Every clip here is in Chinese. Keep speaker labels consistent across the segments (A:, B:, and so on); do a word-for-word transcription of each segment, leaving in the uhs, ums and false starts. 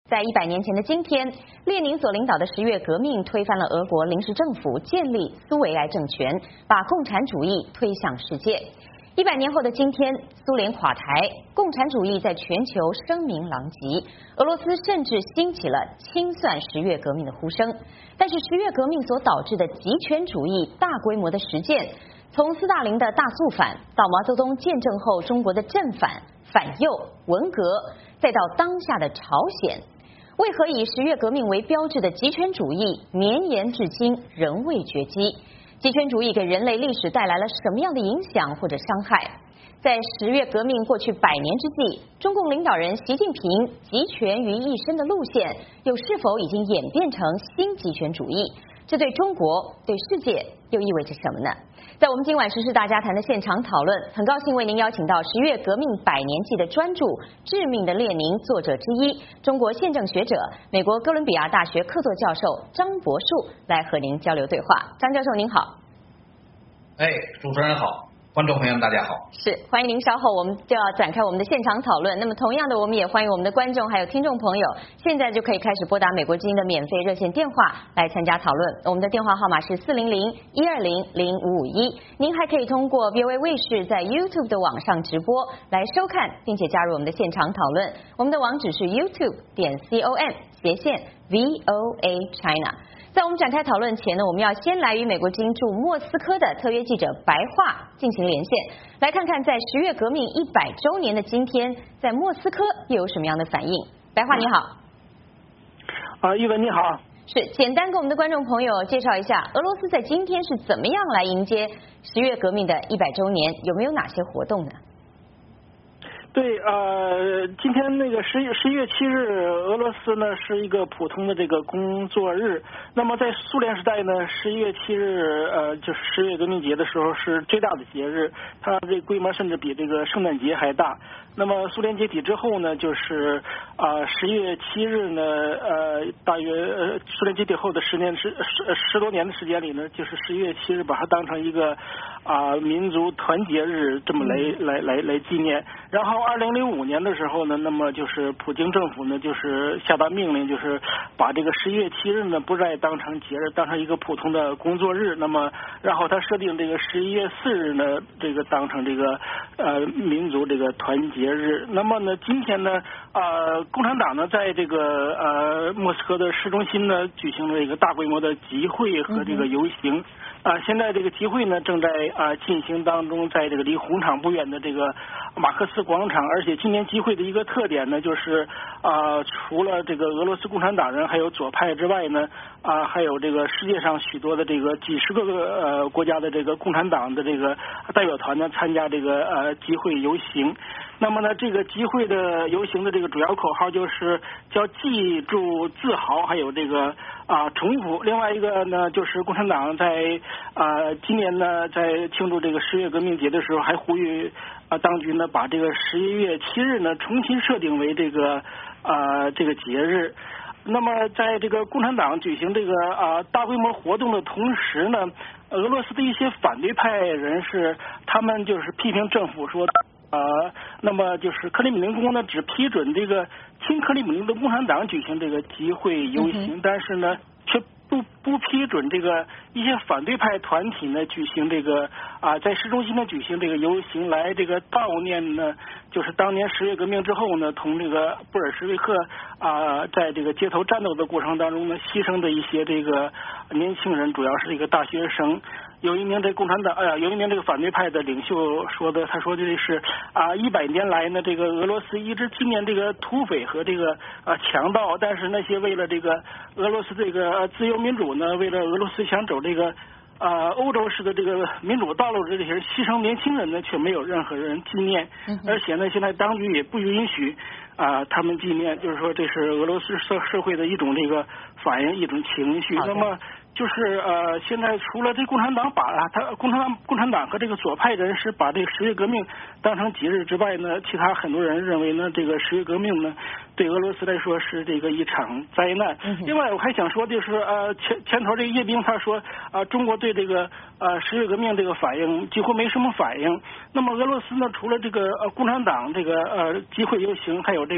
A: 在一百年前的今天，列宁所领导的十月革命推翻了俄国临时政府，建立苏维埃政权，把共产主义推向世界。一百年后的今天，苏联垮台，共产主义在全球声名狼藉，俄罗斯甚至兴起了清算十月革命的呼声。但是十月革命所导致的极权主义大规模的实践，从斯大林的大肃反到毛泽东建政后中国的正反、反右、文革，再到当下的朝鲜，为何以十月革命为标志的极权主义绵延至今仍未绝迹？极权主义给人类历史带来了什么样的影响或者伤害？在十月革命过去百年之际，中共领导人习近平集权于一身的路线，又是否已经演变成新极权主义？这对中国、对世界又意味着什么呢？在我们今晚时事大家谈的现场讨论，很高兴为您邀请到十月革命百年祭的专著《致命的列宁》作者之一，中国宪政学者、美国哥伦比亚大学客座教授张博树来和您交流对话。张教授您好。
B: 哎，主持人好。观众朋友们，大家好。
A: 是，欢迎您。稍后我们就要展开我们的现场讨论。那么，同样的，我们也欢迎我们的观众还有听众朋友，现在就可以开始拨打美国之音的免费热线电话来参加讨论。我们的电话号码是四零零一二零零五五一。您还可以通过 V O A 卫视在 YouTube 的网上直播来收看，并且加入我们的现场讨论。我们的网址是 YouTube 点 com 斜线 V O A China。在我们展开讨论前呢，我们要先来与美国之音驻莫斯科的特约记者白桦进行连线，来看看在十月革命一百周年的今天，在莫斯科又有什么样的反应。白桦你好。
C: 啊，玉文你好。
A: 是，简单给我们的观众朋友介绍一下，俄罗斯在今天是怎么样来迎接十月革命的一百周年，有没有哪些活动呢？
C: 对，呃，今天那个十十一月七日，俄罗斯呢是一个普通的这个工作日。那么在苏联时代呢，十一月七日，呃，就是十月革命节的时候是最大的节日，它这规模甚至比这个圣诞节还大。那么苏联解体之后呢，就是啊十一月七日呢，呃，大约呃苏联解体后的十年十十十多年的时间里呢，就是十一月七日把它当成一个啊、呃、民族团结日这么来来来来纪念。然后二零零五年的时候呢，那么就是普京政府呢就是下达命令，就是把这个十一月七日呢不再当成节日，当成一个普通的工作日。那么然后他设定这个十一月四日呢，这个当成这个呃民族这个团结日。那么呢，今天呢，呃，共产党呢在这个呃莫斯科的市中心呢举行了一个大规模的集会和这个游行。啊、呃，现在这个集会呢正在啊、呃、进行当中，在这个离红场不远的这个马克思广场。而且今年集会的一个特点呢，就是啊、呃，除了这个俄罗斯共产党人还有左派之外呢，啊、呃，还有这个世界上许多的这个几十个呃国家的这个共产党的这个代表团呢参加这个呃集会游行。那么呢，这个集会的游行的这个主要口号就是叫记住、自豪，还有这个啊重复。另外一个呢，就是共产党在啊今年呢，在庆祝这个十月革命节的时候，还呼吁啊当局呢把这个十一月七日呢重新设定为这个啊这个节日。那么在这个共产党举行这个啊大规模活动的同时呢，俄罗斯的一些反对派人士，他们就是批评政府说。呃，那么就是克里姆林宫呢，只批准这个亲克里姆林的共产党举行这个集会游行，嗯、但是呢，却不不批准这个一些反对派团体呢举行这个啊、呃，在市中心呢举行这个游行，来这个悼念呢，就是当年十月革命之后呢，同这个布尔什维克啊、呃，在这个街头战斗的过程当中呢，牺牲的一些这个年轻人，主要是这个大学生。有一名这共产党，哎呀，有一名这个反对派的领袖说的，他说这是啊，一百年来呢，这个俄罗斯一直纪念这个土匪和这个啊强盗，但是那些为了这个俄罗斯这个自由民主呢，为了俄罗斯想走这个啊欧洲式的这个民主道路的这些牺牲年轻人呢，却没有任何人纪念，而且呢，现在当局也不允许啊他们纪念，就是说这是俄罗斯社社会的一种这个反应，一种情绪。那么。就是呃，现在除了这共产党把他共产党共产党和这个左派人士把这个十月革命当成节日之外呢，其他很多人认为呢，这个十月革命呢对俄罗斯来说是这个一场灾难。嗯、另外，我还想说就是呃前前头这个叶冰他说啊、呃，中国对这个呃十月革命这个反应几乎没什么反应。那么俄罗斯呢，除了这个呃共产党这个呃集会游行，还有这个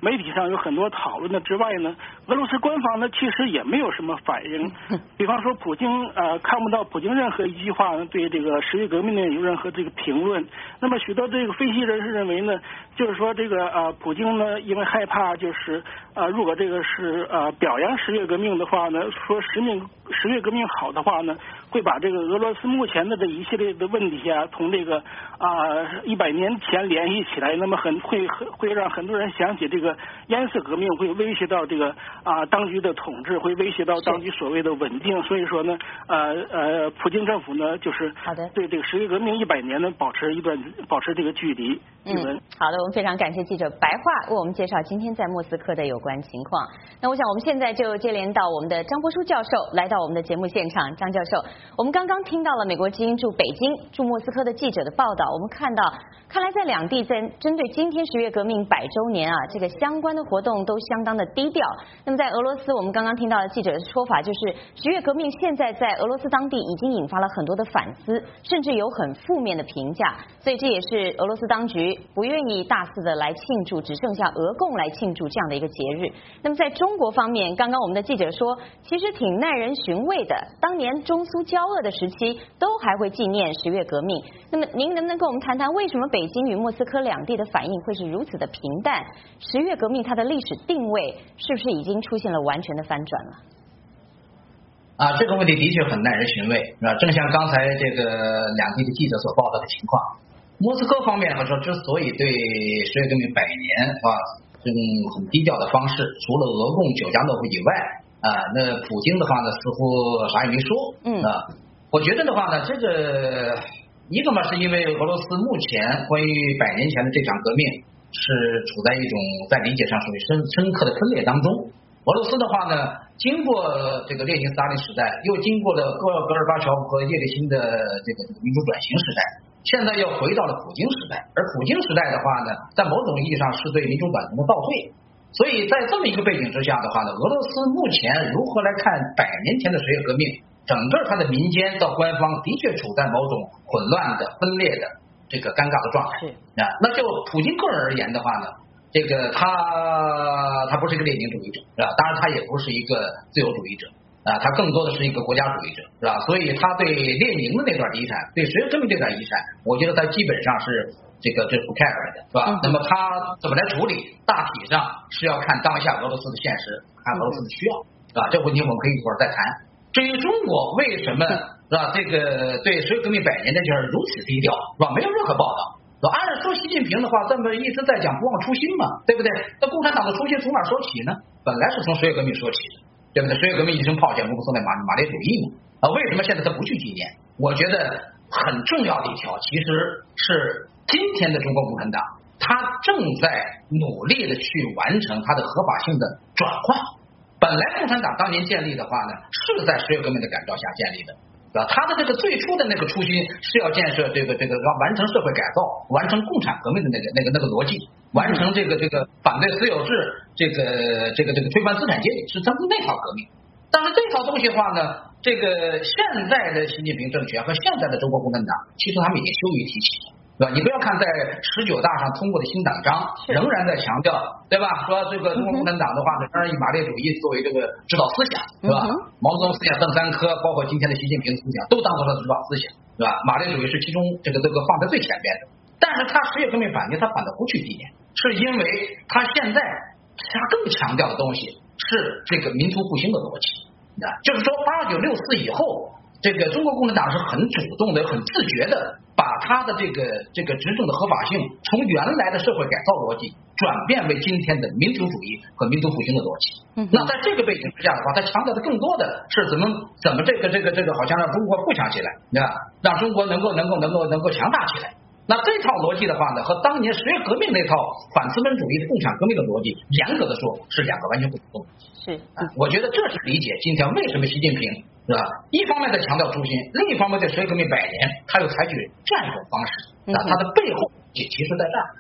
C: 媒体上有很多讨论的之外呢，俄罗斯官方呢其实也没有什么反应。比方说普京呃看不到普京任何一句话呢对这个十月革命呢有任何这个评论。那么许多这个分析人士认为呢，就是说这个呃普京呢因为害怕就是呃如果这个是呃表扬十月革命的话呢，说十命十月革命好的话呢，会把这个俄罗斯目前的这一系列的问题啊，同这个啊一百年前联系起来，那么很会会让很多人想起这个颜色革命会威胁到这个啊当局的统治，会威胁到当局所谓的稳定。所以说呢，呃呃，普京政府呢就是
A: 好的
C: 对这个十月革命一百年呢保持一段保持这个距离。
A: 嗯，好的，我们非常感谢记者白话为我们介绍今天在莫斯科的有关情况。那我想我们现在就接连到我们的张伯书教授来到我们的节目现场。张教授，我们刚刚听到了美国之音驻北京驻莫斯科的记者的报道，我们看到看来在两地在针对今天十月革命百周年啊这个相关的活动都相当的低调。那么在俄罗斯，我们刚刚听到的记者的说法就是十月革命现在在俄罗斯当地已经引发了很多的反思，甚至有很负面的评价，所以这也是俄罗斯当局不愿意大肆的来庆祝，只剩下俄共来庆祝这样的一个节日。那么在中国方面，刚刚我们的记者说其实挺耐人寻味的，当年中苏交恶的时期都还会纪念十月革命。那么您能不能跟我们谈谈为什么北京与莫斯科两地的反应会是如此的平淡？十月革命它的历史定位是不是已经出现了完全的翻转了？
B: 啊，这个问题的确很耐人寻味，是吧？正像刚才这个两地的记者所报道的情况，莫斯科方面来说，之所以对十月革命百年啊这种很低调的方式，除了俄共九家诺夫以外啊，那普京的话呢，似乎啥也没说。
A: 嗯
B: 啊，我觉得的话呢，这个一个嘛，是因为俄罗斯目前关于百年前的这场革命是处在一种在理解上属于深深刻的分裂当中。俄罗斯的话呢，经过这个列宁斯大林时代，又经过了戈戈尔巴乔夫和叶利钦的这个这个民主转型时代，现在又回到了普京时代。而普京时代的话呢，在某种意义上是对民主转型的倒退。所以在这么一个背景之下的话呢，俄罗斯目前如何来看百年前的十月革命，整个它的民间到官方的确处在某种混乱的分裂的这个尴尬的状态啊。那就普京个人而言的话呢，这个他他不是一个列宁主义者，是吧？当然他也不是一个自由主义者啊，他更多的是一个国家主义者，是吧？所以他对列宁的那段遗产，对十月革命这段遗产，我觉得他基本上是这个这不 care 的，是吧？嗯、那么他怎么来处理，大体上是要看当下俄罗斯的现实，看俄罗斯的需要，是吧？这个问题我们可以一会儿再谈。至于中国为什么是吧，这个对十月革命百年的就是如此低调，是吧？没有任何报道。按说习近平的话这么一直在讲不忘初心嘛，对不对？那共产党的初心从哪说起呢？本来是从十月革命说起的，对不对？十月革命一声炮响，不送在马马列主义嘛。啊，为什么现在他不去纪念？我觉得很重要的一条，其实是今天的中国共产党，他正在努力的去完成它的合法性的转换。本来共产党当年建立的话呢，是在十月革命的感召下建立的。啊，他的这个最初的那个初心是要建设这个这个要完成社会改造，完成共产革命的那个那个那个逻辑，完成这个这个反对私有制，这个这个这个推翻资产阶级，是他们那套革命。但是这套东西的话呢，这个现在的习近平政权和现在的中国共产党，其实他们已经羞于提起了。对吧？你不要看在十九大上通过的新党章，仍然在强调，对吧？说这个中国共产党的话呢，当然以马列主义作为这个指导思想，是吧？毛泽东思想、邓三科，包括今天的习近平思想，都当做他的指导思想，是吧？马列主义是其中这个这个放在最前边的。但是他十月革命反对，他反倒不去纪念，是因为他现在他更强调的东西是这个民族复兴的逻辑，啊，就是说八九六四以后，这个中国共产党是很主动的、很自觉的。把他的这个这个执政的合法性从原来的社会改造逻辑转变为今天的民族主义和民族复兴的逻辑。嗯、那在这个背景之下的话，他强调的更多的是怎么怎么这个这个这个好像让中国富强起来，对吧？让中国能够能够能够能够强大起来。那这套逻辑的话呢，和当年十月革命那套反资本主义的共产革命的逻辑，严格的说是两个完全不同的。
A: 是、
B: 啊，我觉得这是理解今天为什么习近平是吧？一方面在强调初心，另一方面对十月革命百年，他又采取这样一种方式，啊，他的背后也其实在这儿。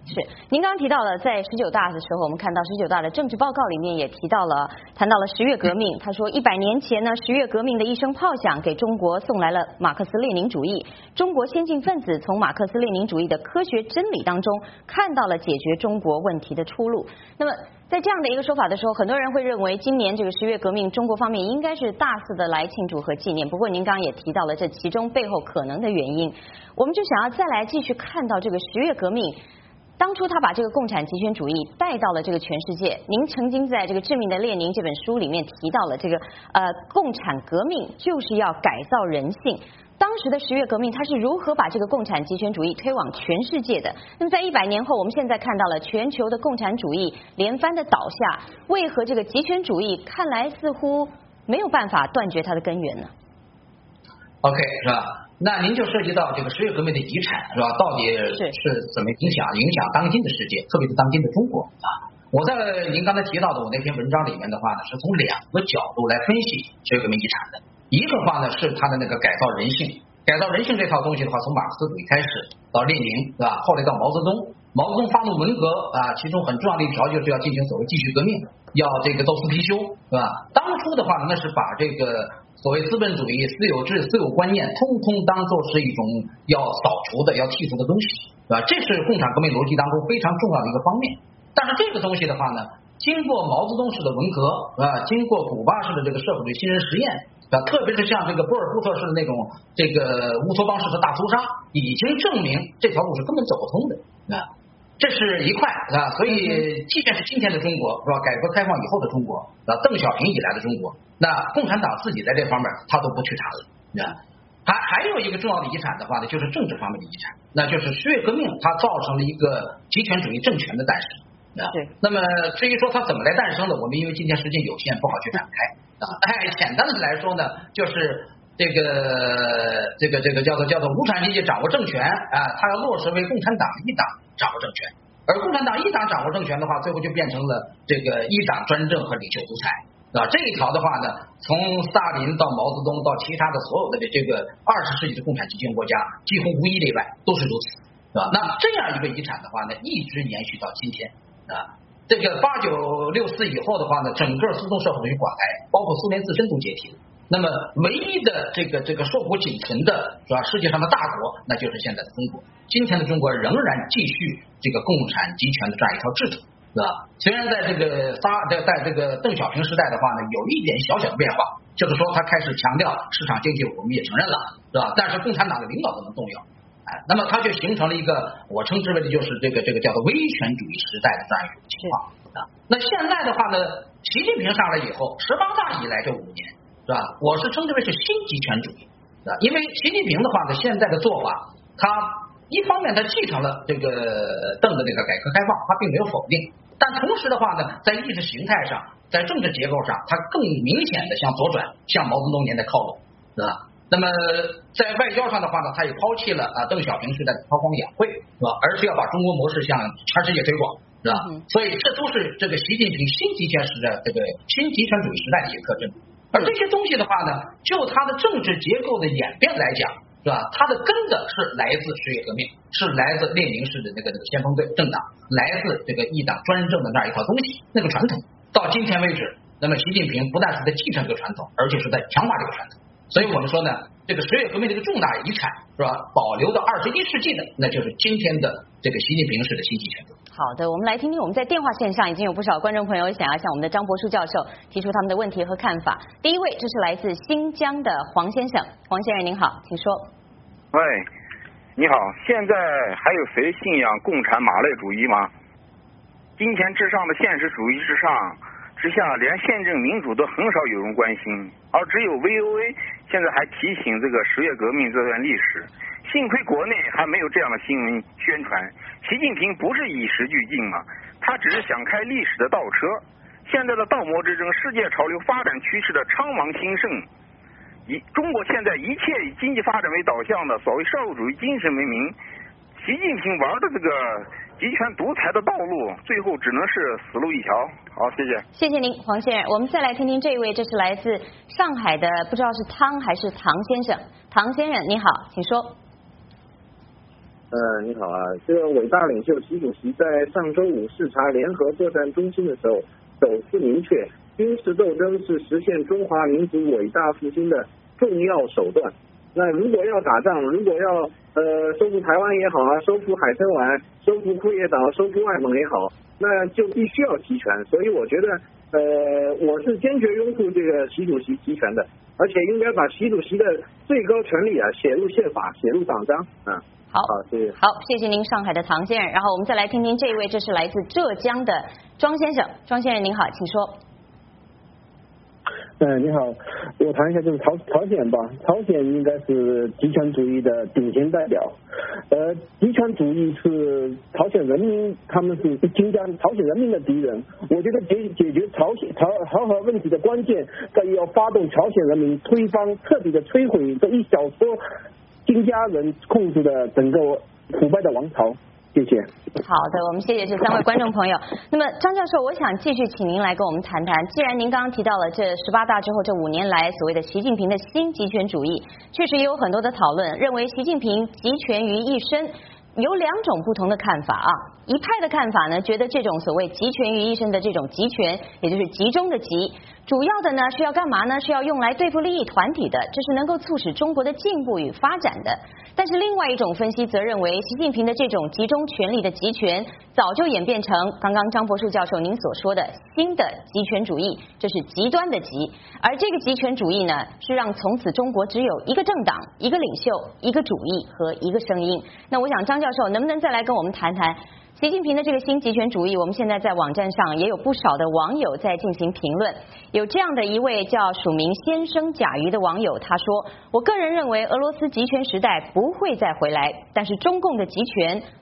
A: 是，您刚刚提到了，在十九大的时候，我们看到十九大的政治报告里面也提到了，谈到了十月革命。他说，一百年前呢，十月革命的一声炮响，给中国送来了马克思列宁主义。中国先进分子从马克思列宁主义的科学真理当中，看到了解决中国问题的出路。那么，在这样的一个说法的时候，很多人会认为，今年这个十月革命，中国方面应该是大肆的来庆祝和纪念。不过，您刚刚也提到了这其中背后可能的原因，我们就想要再来继续看到这个十月革命。当初他把这个共产极权主义带到了这个全世界。您曾经在这个《致命的列宁》这本书里面提到了这个呃，共产革命就是要改造人性。当时的十月革命，它是如何把这个共产极权主义推往全世界的？那么在一百年后，我们现在看到了全球的共产主义连番的倒下，为何这个极权主义看来似乎没有办法断绝它的根源呢
B: ？OK， 是吧？那您就涉及到这个十月革命的遗产是吧？到底是怎么影响影响当今的世界，特别是当今的中国啊？我在您刚才提到的我那篇文章里面的话呢，是从两个角度来分析十月革命遗产的。一个话呢是它的那个改造人性，改造人性这套东西的话，从马克思主义开始到列宁是吧？后来到毛泽东，毛泽东发动文革啊，其中很重要的一条就是要进行所谓继续革命，要这个斗私批修是吧？当初的话呢，那是把这个所谓资本主义、私有制、私有观念，通通当作是一种要扫除的、要剔除的东西，对吧？这是共产革命逻辑当中非常重要的一个方面。但是这个东西的话呢，经过毛泽东式的文革啊，经过古巴式的这个社会主义新人实验啊，特别是像这个波尔布特式的那种这个乌托邦式的大屠杀，已经证明这条路是根本走不通的啊。这是一块啊，所以即便是今天的中国是吧，改革开放以后的中国啊，邓小平以来的中国，那共产党自己在这方面他都不去谈了啊。还还有一个重要的遗产的话呢，就是政治方面的遗产，那就是十月革命它造成了一个极权主义政权的诞生啊。对。那么至于说它怎么来诞生的，我们因为今天时间有限，不好去展开啊。哎，简单的来说呢，就是这个这个这个叫做叫做无产阶级掌握政权啊，它要落实为共产党一党掌握政权，而共产党一党掌握政权的话，最后就变成了这个一党专政和领袖独裁啊。这一条的话呢，从斯大林到毛泽东到其他的所有的这个二十世纪的共产极权国家，几乎无一例外都是如此，是吧？那么这样一个遗产的话呢，一直延续到今天啊。这个八九六四以后的话呢，整个苏东社会主义垮台，包括苏联自身都解体了。那么唯一的这个这个硕果仅存的是吧？世界上的大国，那就是现在的中国。今天的中国仍然继续这个共产集权的这样一条制度，是吧？虽然在这个仨在在这个邓小平时代的话呢，有一点小小的变化，就是说他开始强调市场经济，我们也承认了，是吧？但是共产党的领导不能动摇，哎，那么它就形成了一个我称之为的就是这个这个叫做威权主义时代的这样一种情况啊。那现在的话呢，习近平上来以后，十八大以来这五年。是吧？我是称之为是新极权主义，是吧？因为习近平的话呢，现在的做法，他一方面他继承了这个邓的这个改革开放，他并没有否定，但同时的话呢，在意识形态上，在政治结构上，他更明显的向左转，向毛泽东年代靠拢，是吧？那么在外交上的话呢，他也抛弃了啊邓小平时代的韬光养晦，是吧？而是要把中国模式向全世界推广，是吧？嗯、所以这都是这个习近平新极权时代这个新极权主义时代的一些特征。而这些东西的话呢，就它的政治结构的演变来讲，是吧？它的根的是来自十月革命，是来自列宁式的那个那个先锋队政党，来自这个一党专政的那样一套东西，那个传统。到今天为止，那么习近平不但是在继承这个传统，而且是在强化这个传统。所以我们说呢，这个十月革命这个重大遗产是吧，保留到二十一世纪的，那就是今天的这个习近平式的新极权主义。
A: 好的，我们来听听我们在电话线上已经有不少观众朋友想要向我们的张博树教授提出他们的问题和看法。第一位，这是来自新疆的黄先生，黄先生您好，请说。
D: 喂，你好，现在还有谁信仰共产马列主义吗？金钱至上的现实主义之上之下，连宪政民主都很少有人关心，而只有 V O A 现在还提醒这个十月革命这段历史。幸亏国内还没有这样的新闻宣传。习近平不是以时俱进嘛，他只是想开历史的倒车。现在的倒模之争，世界潮流发展趋势的昌王兴盛，以中国现在一切以经济发展为导向的所谓社会主义精神为名，习近平玩的这个集权独裁的道路，最后只能是死路一条。好，谢谢。
A: 谢谢您，黄先生。我们再来听听这一位，这是来自上海的，不知道是汤还是唐先生。唐先生，你好，请说。
E: 呃，你好啊，这个伟大领袖习主席在上周五视察联合作战中心的时候，首次明确，军事斗争是实现中华民族伟大复兴的重要手段。那如果要打仗，如果要呃收复台湾也好啊，收复海参崴，收复库页岛，收复外蒙也好，那就必须要集权。所以我觉得，呃，我是坚决拥护这个习主席集权的，而且应该把习主席的最高权力啊写入宪法，写入党章啊。
A: 好，
E: 好，谢谢。
A: 好，谢谢您，上海的唐先生。然后我们再来听听这一位，这是来自浙江的庄先生。庄先生您好，请说。
F: 嗯，你好，我谈一下就是朝朝鲜吧。朝鲜应该是极权主义的典型代表，呃，极权主义是朝鲜人民，他们是侵占朝鲜人民的敌人。我觉得解解决朝鲜朝朝核问题的关键在于要发动朝鲜人民推翻、彻底的摧毁这一小撮金家人控制的整个腐败的王朝。谢谢。
A: 好的，我们谢谢这三位观众朋友。那么张教授，我想继续请您来跟我们谈谈，既然您刚刚提到了这十八大之后这五年来所谓的习近平的新极权主义，确实也有很多的讨论，认为习近平集权于一身。有两种不同的看法啊，一派的看法呢，觉得这种所谓集权于一身的这种集权，也就是集中的集，主要的呢是要干嘛呢？是要用来对付利益团体的，这是能够促使中国的进步与发展的。但是另外一种分析则认为，习近平的这种集中权力的集权，早就演变成刚刚张博树教授您所说的新的集权主义，这是极端的极。而这个集权主义呢，是让从此中国只有一个政党、一个领袖、一个主义和一个声音。那我想张教授能不能再来跟我们谈谈习近平的这个新极权主义？我们现在在网站上也有不少的网友在进行评论。有这样的一位叫署名先生甲鱼的网友，他说：我个人认为俄罗斯集权时代不会再回来，但是中共的集权